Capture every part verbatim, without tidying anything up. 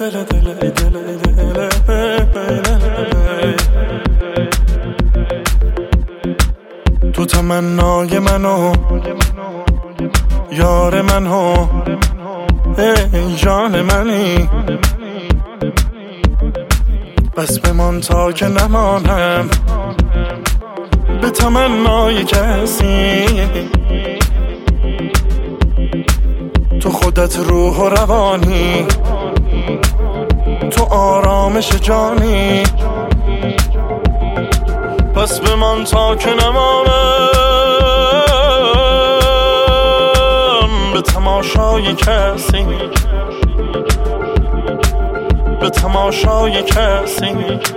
دل دل دل دل تو تمنای منو یار منو ای جان منی بس بمان تا که نمانم به تمنای کسی تو خودت روح و روانی تو آرامش جانی پس بمان تا که نمانم به تماشای کسی به تماشای کسی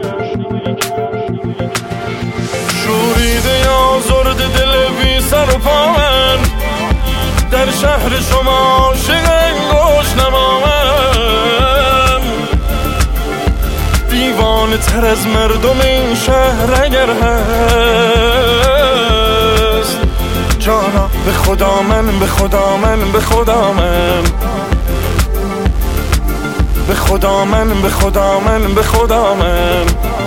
شوریده یا زرد دل بی سر و پا من در شهر شما عاشق انگوش نما من دیوانه تر از مردم این شهر اگر هست جانا به خدا من به خدا من به خدا من به خدا من به خدا من به خدا من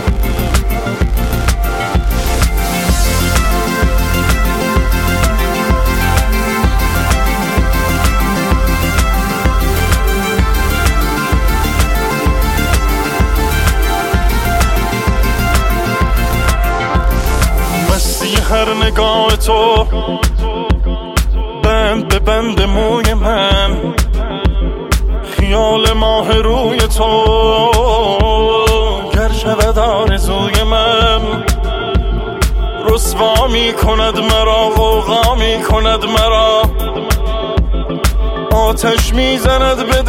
مستی هر نگاه تو بند به بند موی من خیال ماه روی تو گر شود آرزوی من رسوا می کند مرا غوغا می کند مرا آتش می زند به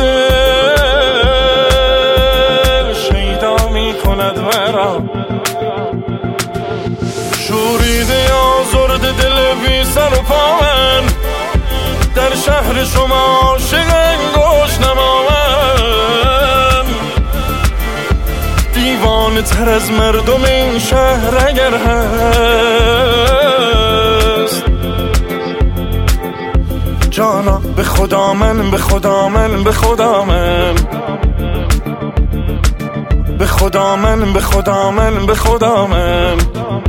دل شیدا می کند مرا شوریده آزرد دل بی سر و پا من در شهر شما عاشق انگوش نما من دیوانه تر از مردم این شهر اگر هست جانا به خدا من به خدا من به خدا من به خدا من به خدا من به خدا من